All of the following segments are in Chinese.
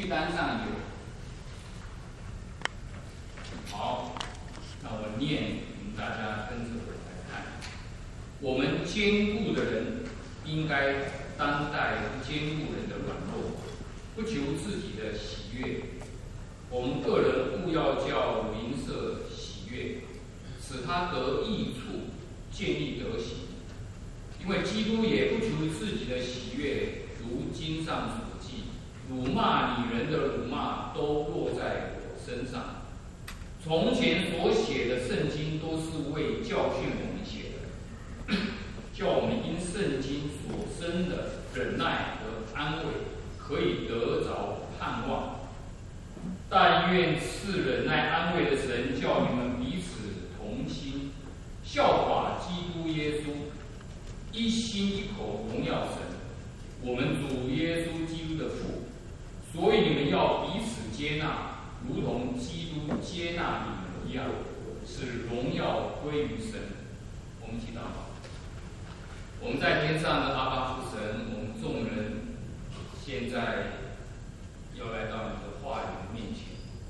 句单上有。好，那我念，大家跟着我来看。我们坚固的人应该担待不坚固人的软弱，不求自己的喜悦。我们个人务要叫邻舍喜悦，使他得益处，建立德行。因为基督也不求自己的喜悦，如经上所记，辱骂你人的辱骂都落在我身上。从前所写的圣经都是为教训我们写的，叫我们因圣经所生的忍耐和安慰，可以得着盼望。但愿赐忍耐安慰的神，叫你们彼此同心，效法基督耶稣，一心一口荣耀神，我们主耶稣基督的父。所以你们要彼此接纳，如同基督接纳你们一样，使荣耀归于神。我们祈祷。我们在天上的阿爸父神，我们众人现在要来到你的话语的面前，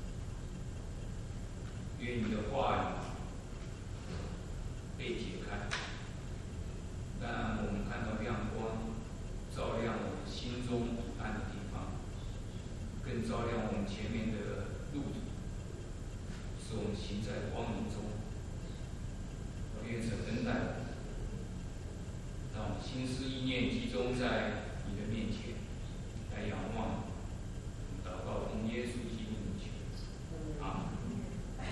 愿你的话语被解开，让我们看到亮光，照亮我们心中隐暗的地方，更照亮我们前面的路途，使我们行在光明中。愿神恩待我们，让我们心思意念集中在你的面前，来仰望你，祷告奉耶稣基督的名求，阿门。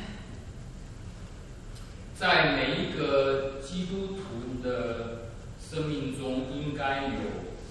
在每一个基督徒的生命中，应该有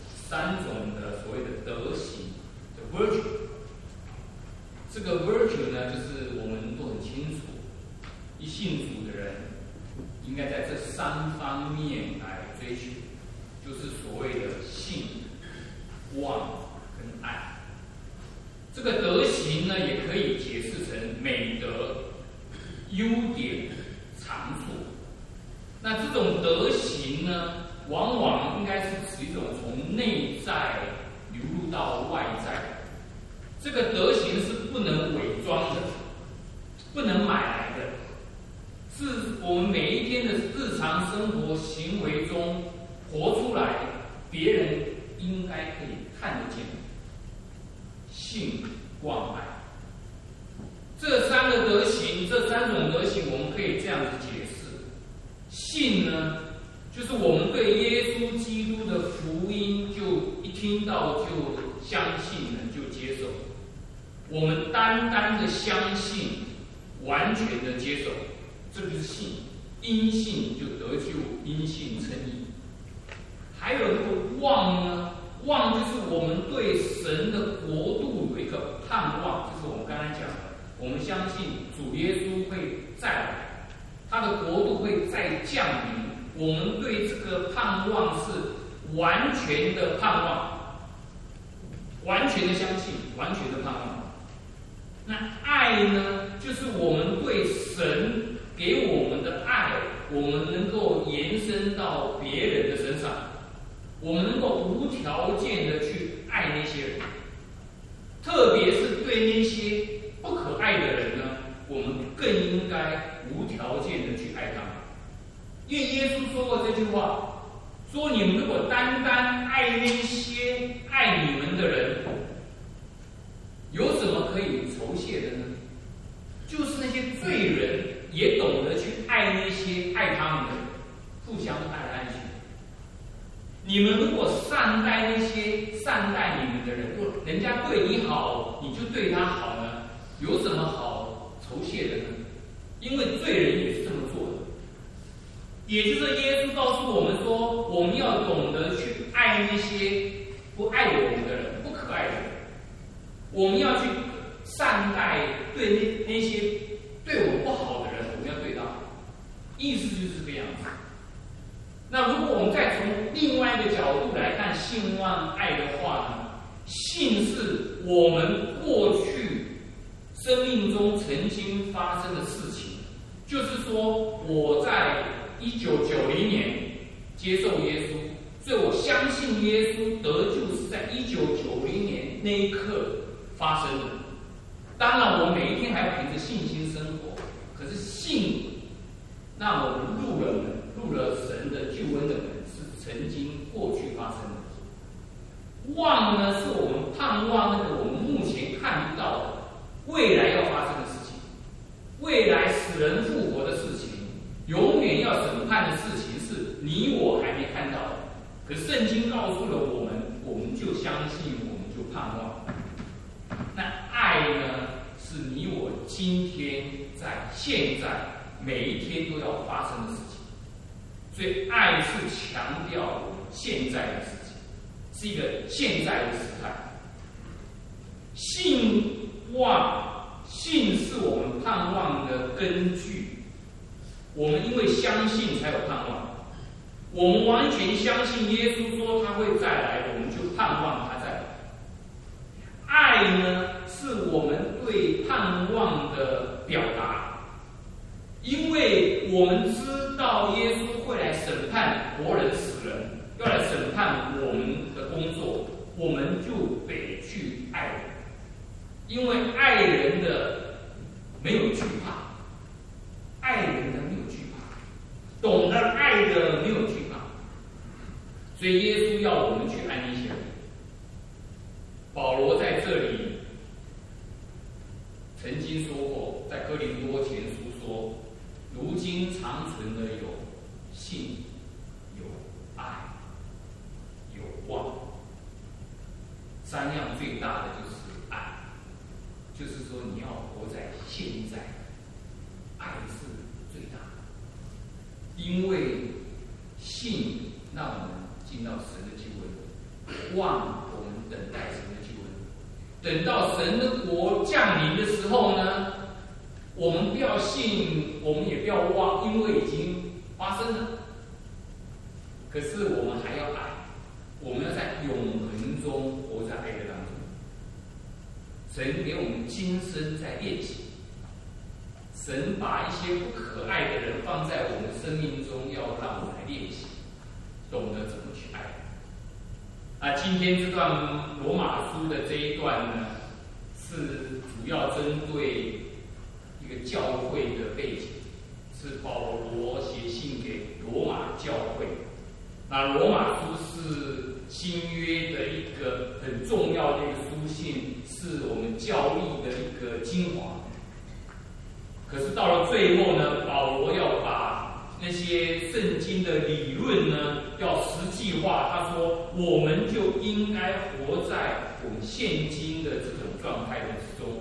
3种的所谓的德行的 virtue。这个 virtue 呢，就是我们都很清楚，一信主的人应该在这3方面来追求，就是所谓的信、望跟爱。这个德行呢，也可以解释成美德、优点、长处。那这种德行呢，往往应该是指一种从内在流入到外在。这个德行是不能伪装的，不能买来的，是我们每一天的日常生活行为中活出来，别人应该可以看得见。信、望、爱，这3个德行，这3种德行，我们可以这样子解释。信呢，就是我们对耶稣基督的福音，就一听到就相信了，就接受。我们单单的相信，完全的接受，这就是信。因信就得救，因信称义。还有这个望呢，望就是我们对神的国度有一个盼望，就是我们刚才讲的，我们相信主耶稣会再来，他的国度会再降临。我们对这个盼望是完全的盼望，完全的相信，完全的盼望。那爱呢，就是我们对神给我们的爱，我们能够延伸到别人的身上，我们能够无条件的去爱那些人，特别是对那些不可爱的人呢，我们更应该无条件的去爱他们。因为耶稣说过这句话，说你们如果单单爱那些爱你们的人，有什么可以酬谢的呢？就是那些罪人也懂得去爱那些爱他们的人，互相爱来爱去。你们如果善待那些善待你们的人，人家对你好，你就对他好呢，有什么好酬谢的呢？因为罪人也是这么做的。也就是耶稣告诉我们说，我们要懂得去爱那些不爱我们的人，不可爱的人。我们要去善待对那些对我不好的人，我们要对他好。意思就是这个样子。那如果我们再从另外一个角度来看信望爱的话呢，信是我们过去生命中曾经发生的事情，就是说我在1990年接受耶稣，所以我相信耶稣得救是在1990年那一刻发生的。当然，我们每一天还要凭着信心生活，可是信让我们入了神的救恩的门，是曾经过去发生的。望呢，是我们盼望那个我们目前看不到的未来要发生的事情，未来死人复活的事情，永远要审判的事情，是你我还没看到的。可圣经告诉了我们，我们就相信，我们就盼望。那爱呢，是你我今天在现在每一天都要发生的事情。所以爱是强调我们现在的事情，是一个现在的时态。信望，信是我们盼望的根据。我们因为相信才有盼望。我们完全相信耶稣说他会再来，我们就盼望他再来。爱呢，是我们对盼望的表达，因为我们知道耶稣会来审判活人死人，要来审判我们的工作，我们就得去爱人，因为爱人的没有惧怕，爱人的没有惧怕，懂得爱的没有惧怕，所以耶稣要我们去爱那些人。保罗在这里曾经说过，在哥林多前书说，如今长存的有信、有爱、有望，三样最大的就是爱，就是说你要活在现在，爱是最大的，因为信让我们进到神的救恩，望我们等待神的救恩。等到神的国降临的时候呢，我们不要信，我们也不要望，因为已经发生了。可是我们还要爱，我们要在永恒中活在爱的当中。神给我们今生在练习，神把一些不可爱的人放在我们生命中，要让我们来练习，懂得怎么去爱。今天这段罗马书的这一段呢，是主要针对一个教会的背景，是保罗写信给罗马教会。那罗马书是新约的一个很重要的一个书信，是我们教义的一个精华。可是到了最后呢，保罗要把那些圣经的理论呢，要实际化。他说，我们就应该活在我们现今的这种状态之中。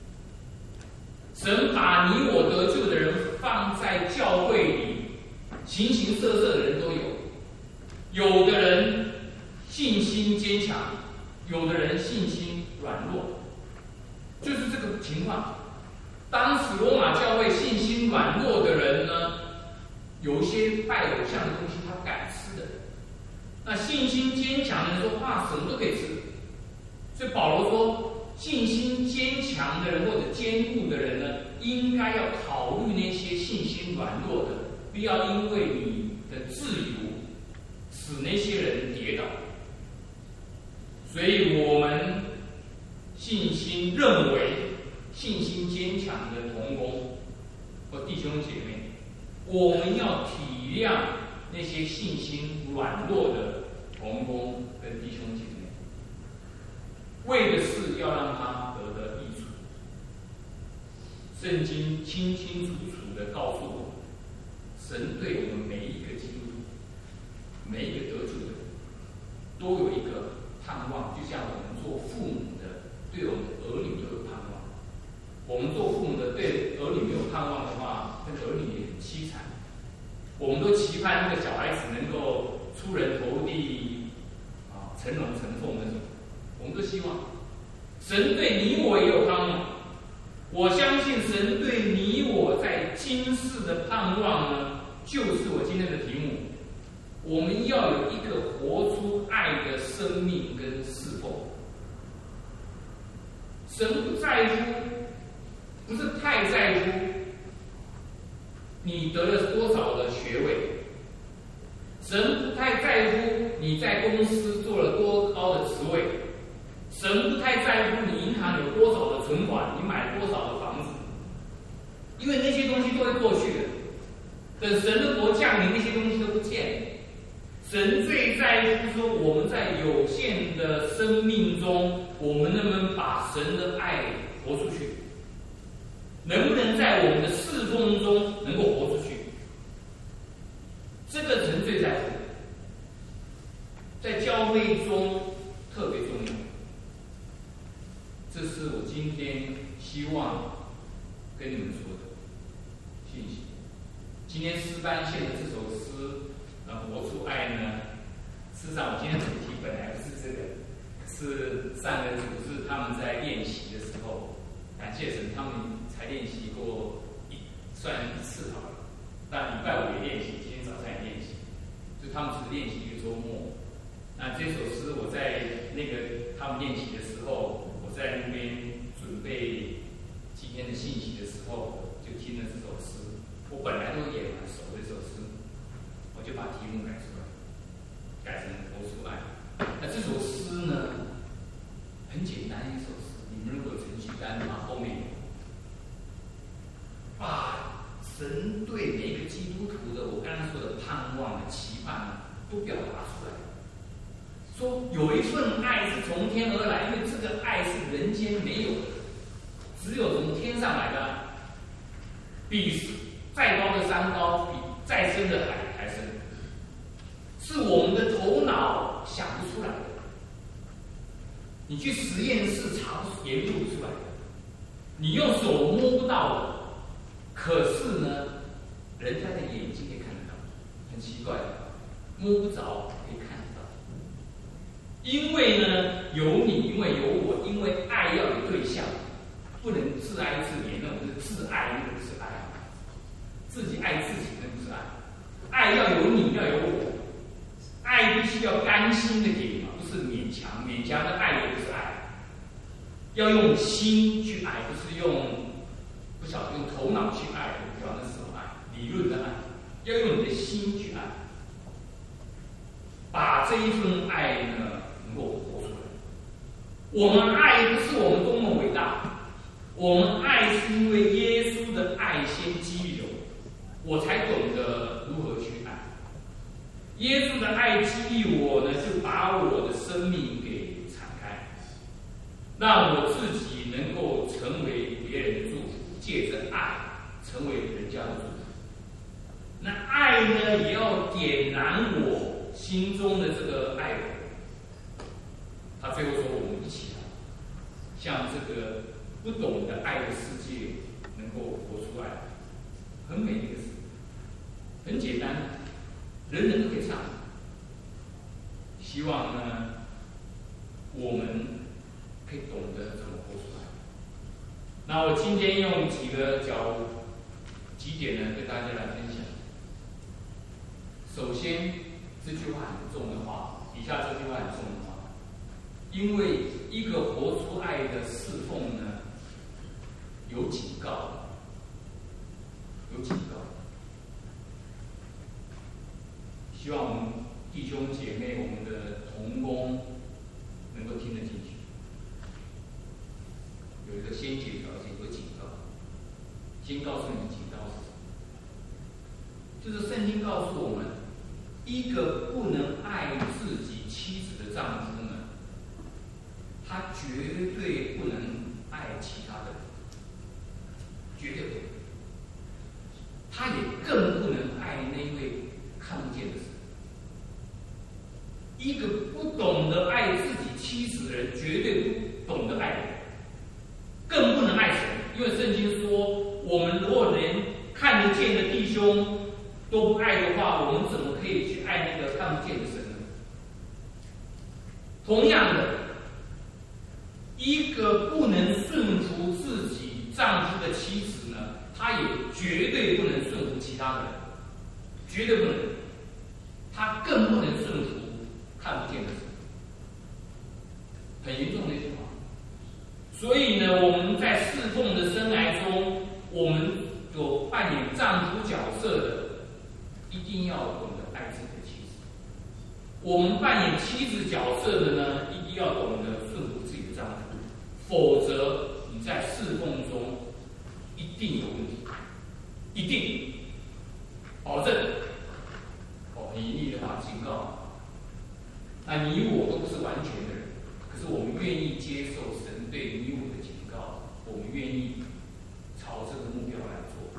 神把你我得救的人放在教会里，形形色色的人都有。有的人信心坚强，有的人信心软弱，就是这个情况。当时罗马教会信心软弱的人呢，有一些拜偶像的东西他不敢吃的。那信心坚强的人说，什么都可以吃。所以保罗说，信心坚强的人或者坚固的人呢，应该要考虑那些信心软弱的，不要因为你的自由使那些人跌倒。所以我们信心认为信心坚强的同工或弟兄姐妹，我们要体谅那些信心软弱的同工跟弟兄姐妹，为的是要让他得的益处。圣经清清楚楚地告诉我们，神对我们每一个基督徒，每一个得救的人，都有一个盼望，就像我们做父母的，对我们的儿女都有盼望。我们做父母的对儿女没有盼望的话，那个儿女也很凄惨。我们都期盼那个小孩子能够出人头地，成龙成凤那种，我们都希望。神对你我也有盼望，我相信神对你我在今世的盼望呢，就是我今天的题目。我们要有一个活出爱的生命跟侍奉。神不在乎，不是太在乎你得了多少的学位，神不太在乎你在公司做了多高的职位， 神不太在乎你银行有多少的存款，你买多少的房子，因为那些东西都会过去的。等神的国降临，那些东西都不见了。神最在乎说，我们在有限的生命中，我们能不能把神的爱活出去？能不能在我们的侍奉中能够活出去？这个神最在乎，在教会中特别重要。这是我今天希望跟你们说的信息。今天诗班献的这首诗，活出爱呢，事实上我今天主题本来不是这个，是上个主日他们在练习的时候，感谢神，他们才练习过算一次好了。那礼拜五也练习，今天早上也练习，就他们只练习一个周末。那这首诗我在那个他们练习的时候，我在那边准备今天的信息的时候，就听了这首诗。我本来都也蛮熟的这首诗，我就把题目改出来，改成活出爱。那这首诗呢，很简单一首诗，你们如果有程序单的话，后面有把神对每一个基督徒的我刚刚说的盼望的期盼都表达出来。说有一份爱是从天而来，因为这个爱是人间没有的，只有从天上来的爱，比再高的山高，比再深的海还深，是我们的头脑想不出来的，你去实验室研究不出来的，你用手摸不到的，可是呢，人家的眼睛可以看得到，很奇怪的，摸不着可以看得到。因为呢，有你，因为有我，因为爱要有对象，不能自哀自怜，那种是自爱，那个不是爱。自己爱自己，那不是爱。爱要有你，要有我。爱必须要甘心的给嘛，不是勉强。勉强的爱也不是爱。要用心去爱，不是不晓得用头脑去爱，不知道那是什么爱，理论的爱。要用你的心去爱，把这一份爱呢能够活出来。我们爱不是我们多么伟大，我们爱是因为耶稣的爱先激励我才懂得如何去爱。耶稣的爱激励我呢，就把我的生命给敞开，让我自己能够成为别人的祝福，借着爱成为人家的祝福。那爱呢，也要点燃我心中的这个爱火。他最后说，我们一起来，向这个不懂得爱的世界能够活出来，很美的一个事，很简单，人人都可以唱。希望呢，我们可以懂得怎么活出来。那我今天用几点呢，跟大家来分享。首先，这句话很重的话，以下这句话很重的话，因为一个活出爱的侍奉呢，有警告，有警告。希望我们弟兄姐妹、我们的同工能够听得进去。有一个先决条件，有警告。先告诉你警告是什么？就是圣经告诉我们，一个不能爱自己妻子的丈夫呢，他绝对不能爱其他的人，绝对不能。他也更不能爱那位看不见的神。一个不懂得爱自己妻子的人，绝对不懂得爱人，更不能爱神。因为圣经说，我们如果连看得见的弟兄都不爱的话，我们怎么可以去爱那个看不见的神呢？同样的，一个不能顺服自己丈夫的妻子呢，她也绝对不能顺服其他的人，绝对不能。她更不能顺服看不见的神，很严重的一句话。所以呢，我们在侍奉的生涯中，我们有扮演丈夫角色的，一定要懂得爱自己的妻子；我们扮演妻子角色的呢，一定要懂得顺服自己的丈否则你在侍奉中一定有问题，一定，保证。你逆的话，警告。那你我都不是完全的人，可是我们愿意接受神对你我的警告，我们愿意朝这个目标来做。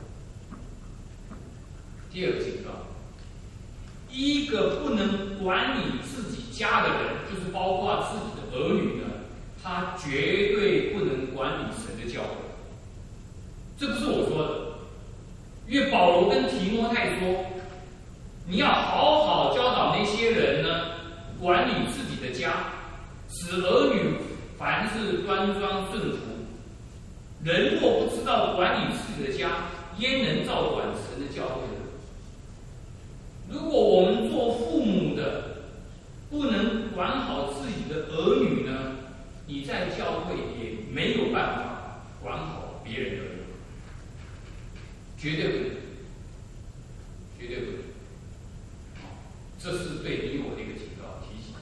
第二个警告，一个不能管理自己家的人，就是包括自己的儿女呢，他绝对不能管理神的教会。这不是我说的，因为保罗跟提摩太说，你要好好教导那些人呢，管理自己的家，使儿女凡事端庄顺服。人若不知道管理自己的家，焉能照管神的教会呢？如果我们做父母的不能管好自己的儿女呢，你在教会也没有办法管好别人的儿女，绝对不能，绝对不能。这是对你我的一个警告提醒。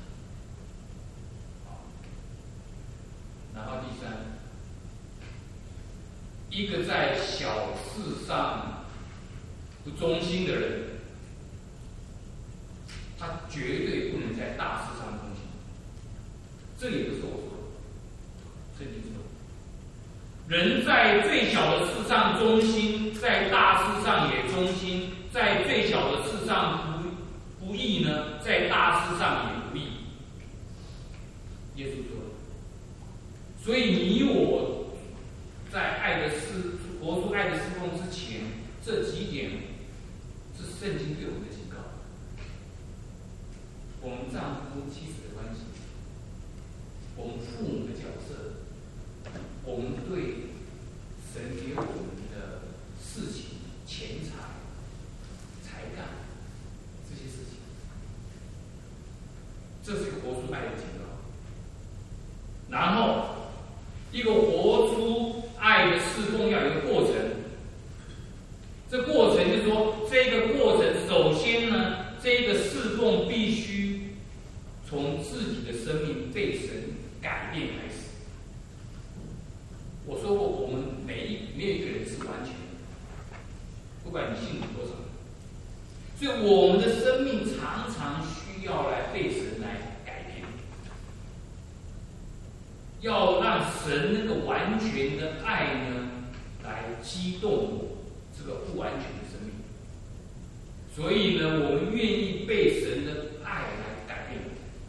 然后第三，一个在小事上不忠心的人，他绝对不能在大事上忠心。这也不是我说的，圣经说，人在最小的事上忠心，在大事上也忠心；在最小的事上不义呢，在大事上也不义。耶稣说的。所以你我在活出爱的侍奉之前，这几点是圣经对我们的警告。我们丈夫妻子的关系，我们父母的角色，我们对神给我们的事情、钱财、才干这些事情，这是一个活出爱的警告。然后，一个活出爱的侍奉要有一个过程。这过程就是说，这个过程首先呢，这个侍奉必须从自己的生命被神改变开始。我说过，我们没有一个人是完全的，不管你信主多少，所以我们的生命常常需要来被神来改变，要让神那个完全的爱呢，来激动这个不完全的生命。所以呢，我们愿意被神的爱来改变。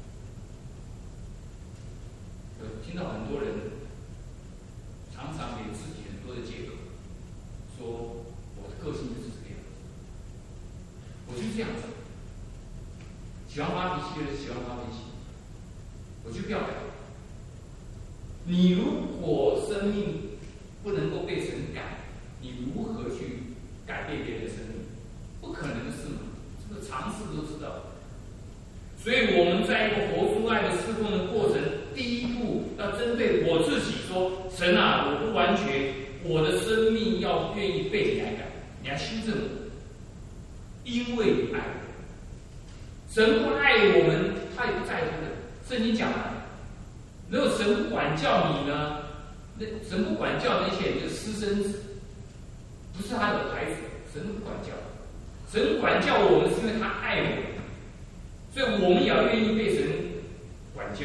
我听到很多人常常给自己很多的借口，说我的个性就是这个样子，我就这样子，喜欢发脾气就是喜欢发脾气，我就不要改。你如果生命不能够被神改，你如何去改变别人的生命？不可能的事嘛，这个常识都知道。所以我们在一个活出爱的侍奉的过程，第一步要针对我自己说：神啊，我不完全，我的生命要愿意被你来改，你来修正我，因为你爱我。神不爱我们，他也不在乎的。圣经讲了，如果神不管教你呢，那神不管教那些人就是私生子，不是他的孩子，神不管教。神管教我们是因为他爱我们，所以我们也要愿意被神管教。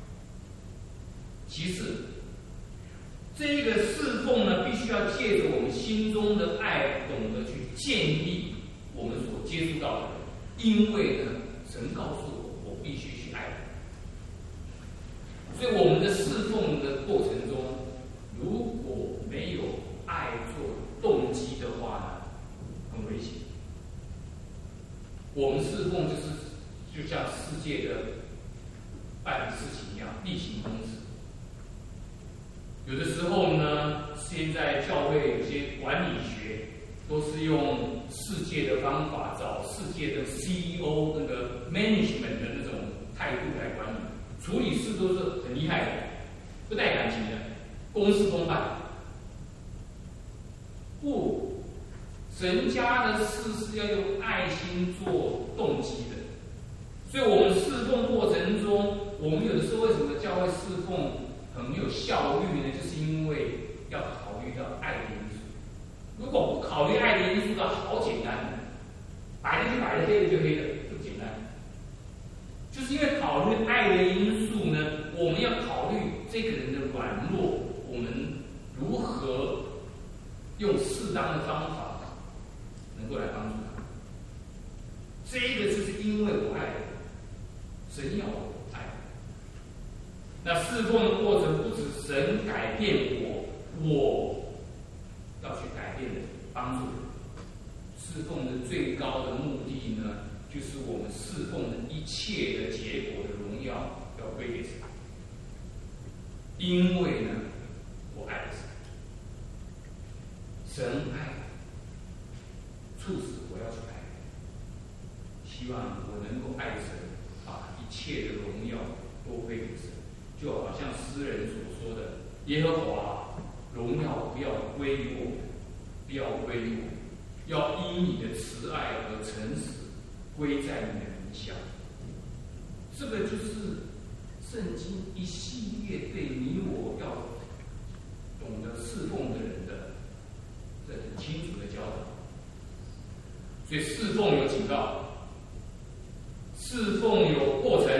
其次，这个侍奉呢，必须要借着我们心中的爱，懂得去建立我们所接触到的人。因为呢，神告诉我，我必须去爱人。所以我们的侍奉的过程中，如果没有爱做动机的话呢，很危险。我们侍奉就像世界的办事情一样，例行公事。有的时候呢，现在教会有些管理学都是用世界的方法，找世界的 CEO 那个 management 的那种态度来管理，处理事都是很厉害的，不带感情的，公事公办。不，神家的事是要用爱心做动机的。所以我们侍奉过程中，我们有的时候为什么教会侍奉很没有效率呢？就是因为要考虑到爱的因素。如果不考虑爱的因素的话，好简单，白的就白的，黑的就黑的，就简单。就是因为考虑爱的因素呢，我们要考虑这个人的软弱，我们如何用适当的方法能够来帮助他。这个就是因为我爱神要我爱。那侍奉的过程不止神改变我要去改变的帮助人。侍奉的最高的目的呢，就是我们侍奉的一切的结果的荣耀要归给神。因为呢，我爱神，神爱，促使我要去爱。希望我能够爱神，把一切的荣耀都归给神。就好像诗人所说的：“耶和华，荣耀不要归于我，不要归于我，要因你的慈爱和诚实归在你的名下。”这个就是圣经一系列对你我要懂得侍奉的人的这很清楚的教导。所以侍奉有警告，侍奉有过程。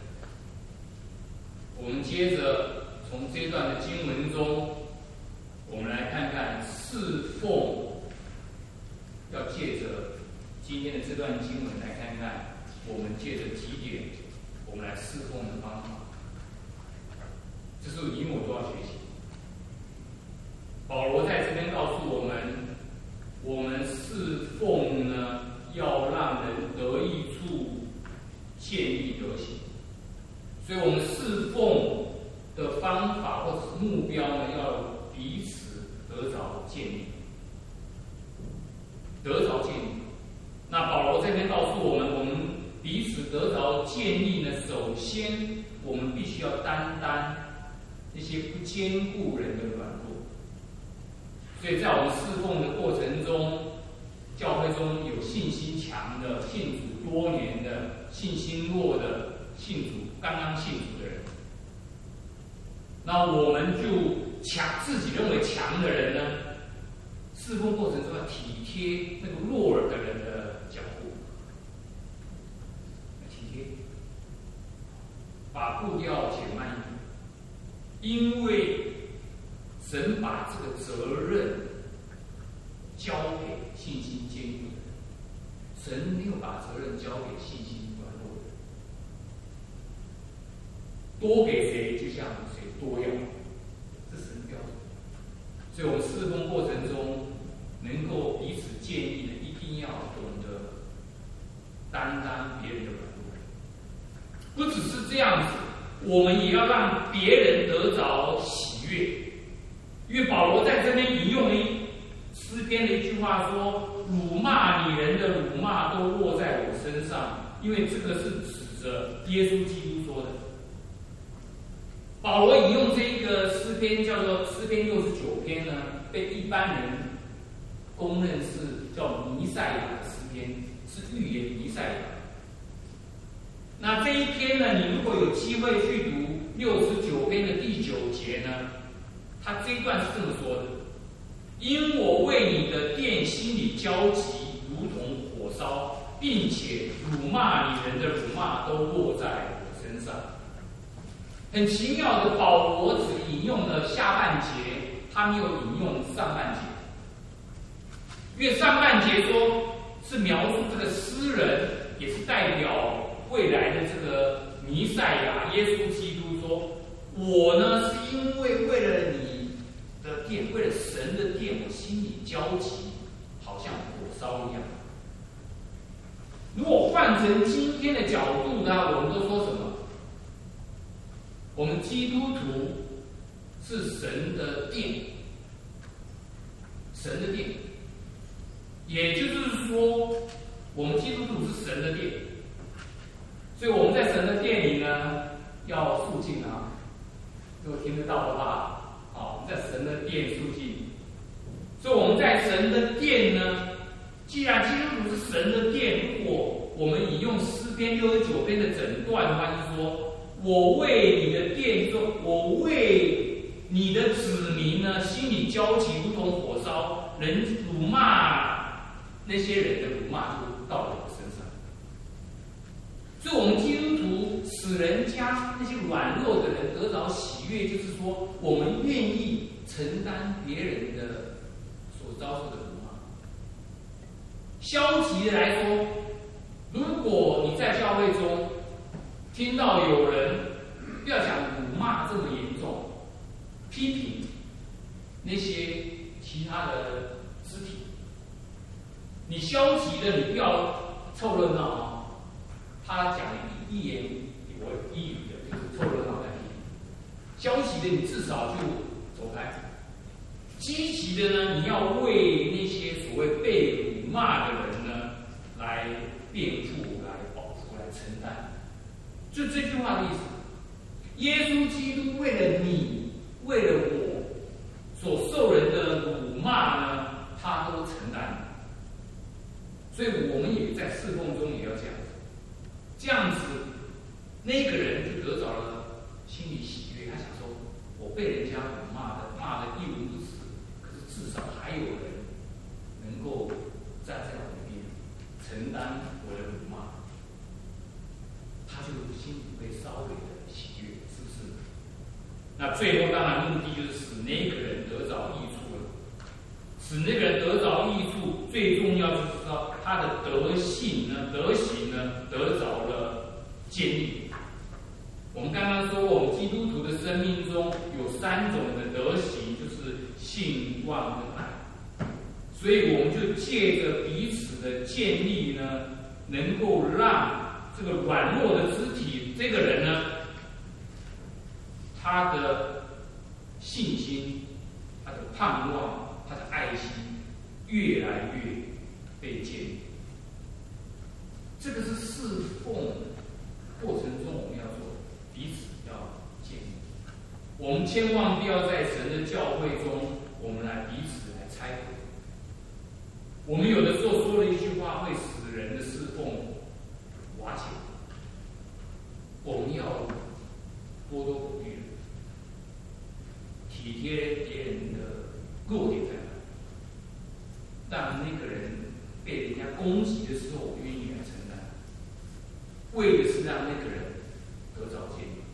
我们接着从这段的经文中，我们来看看侍奉，要借着今天的这段经文来看看，我们借着几点，我们来侍奉的方法。这是你我都要学习。保罗在这边告诉我们，我们侍奉呢，要让人得益处，建立德行。所以我们侍奉的方法或者是目标呢，要彼此得着建立，得着建立。那保罗这边告诉我们，我们彼此得着建立呢，首先我们必须要担当那些不坚固人的软弱。所以在我们侍奉的过程中，教会中有信心强的、信主多年的、信心弱的、信主刚刚信主的人，那我们就自己认为强的人呢，侍奉过程中要体贴那个弱耳的人的脚步，体贴，把步调减慢一点，因为神把这个责任交给信心坚固的人，神没有把责任交给信心软弱的人。多给谁就像谁多要，这是神的标准。所以我们侍奉过程中能够彼此建立的，一定要懂得担当别人的软弱。不只是这样子，我们也要让别人得着喜悦。因为保罗在这边引用了诗篇的一句话说：“辱骂你人的辱骂都落在我身上。”因为这个是指着耶稣基督说的。保罗引用这一个诗篇叫做诗篇69篇呢，被一般人公认是叫弥赛亚的诗篇，是预言弥赛亚。那这一篇呢，你如果有机会去读69篇的第9节呢，他这一段是这么说的：“因我为你的殿心里焦急，如同火烧，并且辱骂你人的辱骂都落在我身上。”很奇妙的，保罗只引用了下半节，他没有引用上半节。因为上半节说是描述这个诗人，也是代表未来的这个弥赛亚耶稣基督说：“我呢是因为为了你的殿，为了神的殿，我心里焦急，好像火烧一样。”如果换成今天的角度呢，我们都说什么？我们基督徒是神的殿，神的殿，也就是说，我们基督徒是神的殿，所以我们在神的殿里呢，要肃静啊。如果听得到的话，好，我们在神的殿肃静。所以我们在神的殿呢，既然基督徒是神的殿，如果我们引用诗篇69篇的整段的话，就是说， 我为你的殿中，我为你的子民呢，心里焦急，如同火烧。人辱骂那些人的辱骂就到了我身上。所以，我们基督徒使人家那些软弱的人得着喜悦，就是说，我们愿意承担别人的所遭受的辱骂。消极的来说，如果你在教会中听到有人不要讲辱骂这么严重，批评那些其他的肢体，你消极的，你不要凑热闹啊。他讲一言一语的，就是凑热闹来批评。消极的，你至少就走开。积极的呢，你要为那些所谓被辱骂的人呢来辩护、来保护、来承担。就这句话的意思。耶稣基督为了你，为了我所受人的辱骂呢，他都承担。所以我们也在侍奉中也要这样子，这样子，那个人就得着了心里喜悦。他想说，我被人家辱骂的一文不值，可是至少还有人能够站在我这边承担我的辱骂，他就心里会稍微的喜悦，是不是？那最后当然目的就是使那个人得着益处了。使那个人得着益处，最重要就是说他的德行呢、德行呢得着了建立。我们刚刚说，我们基督徒的生命中有3种的德行，就是信、望跟爱。所以我们就借着彼此的建立呢，能够让这个软弱的肢体，这个人呢，他的信心、他的盼望、他的爱心越来越被建立。这个是侍奉过程中我们要做的，彼此要建立。我们千万不要在神的教会中，我们来彼此来拆毁。我们有的时候说了一句话，会使人的侍奉瓦解。我们要多多鼓励人，体贴别人的弱点在哪，让那个人被人家攻击的时候，我愿意来承担，为的是让那个人得着建立。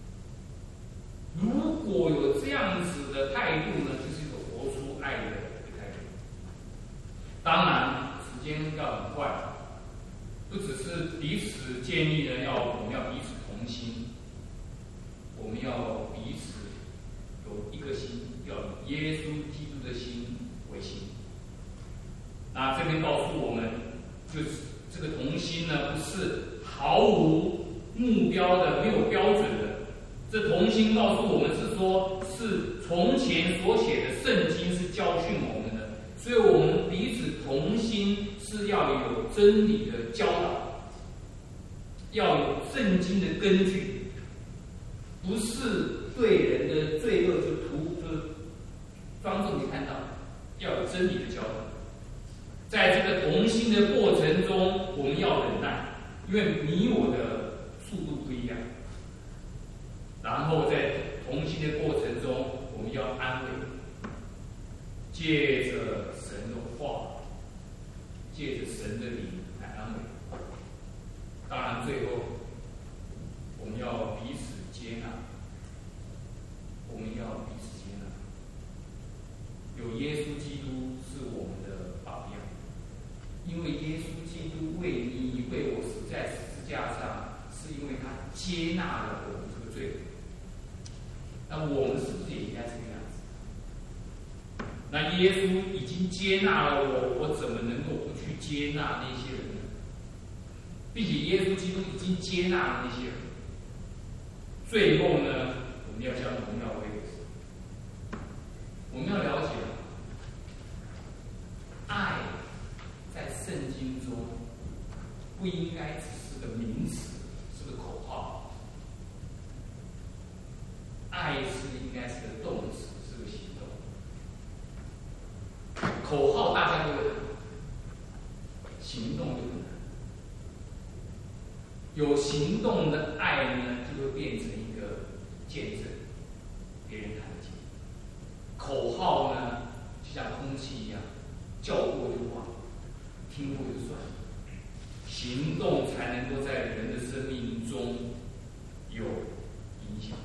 如果有这样子的态度呢，就是一个活出爱的一个态度。当然，时间要很快，不只是彼此建立呢，我们要彼此同心，我们要彼此有一个心，要以耶稣基督的心为心。那这边告诉我们，就是这个同心呢，不是毫无目标的、没有标准的。这同心告诉我们是说，是从前所写的圣经是教训我们的，所以我们彼此同心是要有真理的教导，要有圣经的根据，不是对人的罪恶就装作没看到，要有真理的教导。在这个同心的过程中，我们要忍耐，因为你我的速度不一样。然后在同心的过程中，我们要安慰，借着神的话，借着神的灵来安慰。当然，最后我们要彼此接纳，我们要彼此接纳。有耶稣基督是我们的榜样，因为耶稣基督为你为我死在十字架上，是因为他接纳了我们这个罪人。那我们是不是也应该这个样子？那耶稣已经接纳了我怎么能够不去接纳那些人呢？并且耶稣基督已经接纳了那些人。最后呢，我们要将荣耀归给神。我们要了解，爱在圣经中不应该只是个名词，是个口号。爱是应该是个动词，是个行动。口号大家都有，行动就不难。 有行动的爱呢，就会变成一个见证，别人看得见。口号呢，就像空气一样，叫过就忘，听过就算。行动才能够在人的生命中有影响。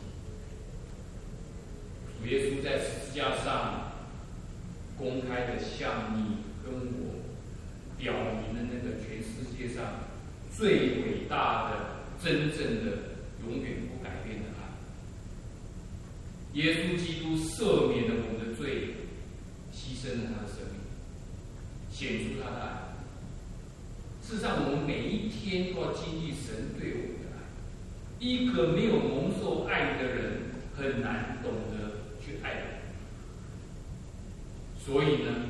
主耶稣在十字架上公开的向你跟我表明了那个全世界上最伟大的、真正的、永远不改变的爱。耶稣基督赦免了我们的罪，牺牲了他的生命，显出他的爱。事实上，我们每一天都要经历神对我们的爱。一个没有蒙受爱的人，很难懂得去爱人。所以呢，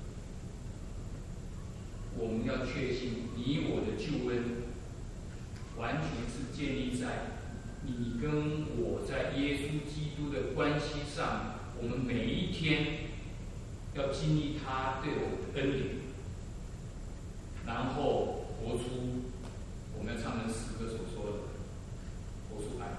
我们要确信，你我的救恩完全是建立在你跟我在耶稣基督的关系上。我们每一天要经历他对我们的恩典，然后活出我们要唱的诗歌所说的活出爱。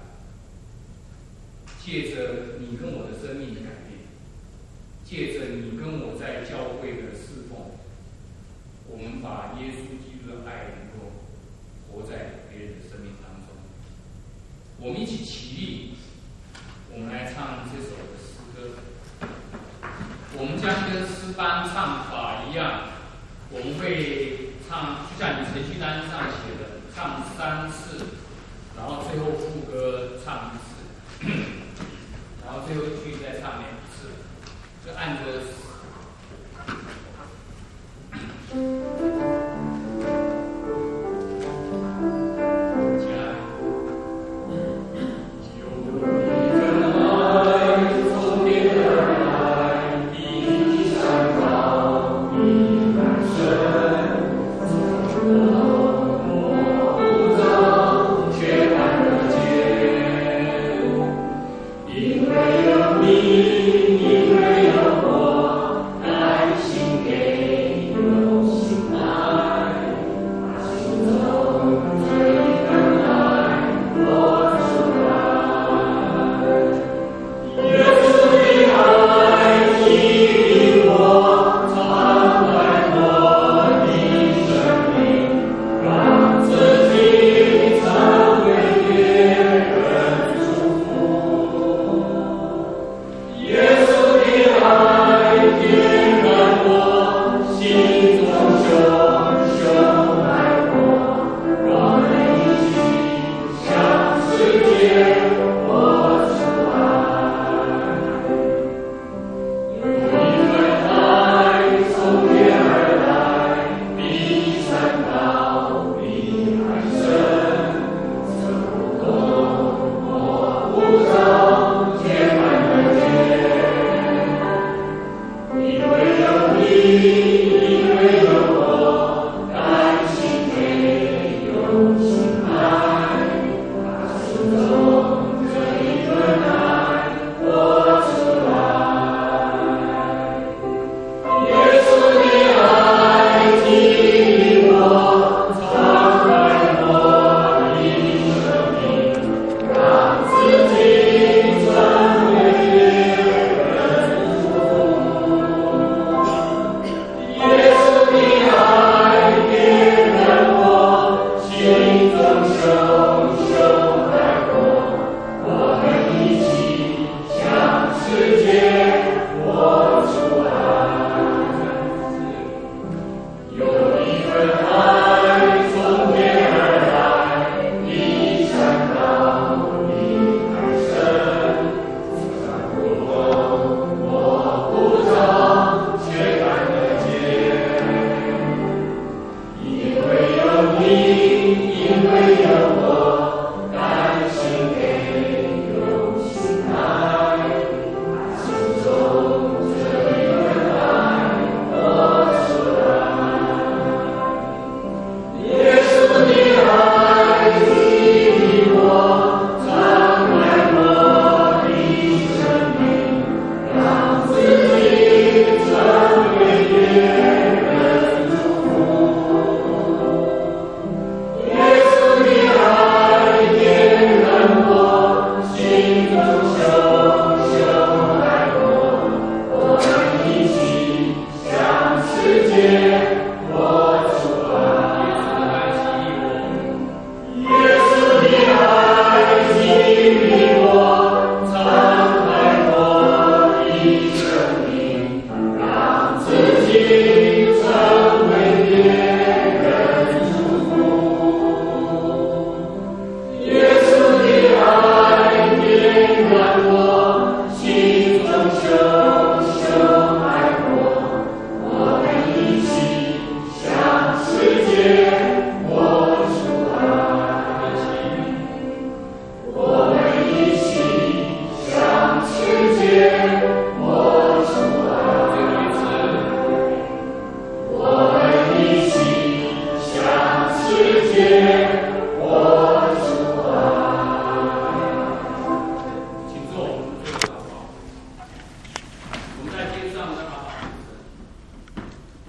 借着你跟我的生命的改变，借着你跟我在教会的侍奉，我们把耶稣基督的爱能够活在别人的生命当中。我们一起起立，我们来唱这首的诗歌。我们将跟诗班唱法一样，我们会唱，就像你程序单上写的，唱3次。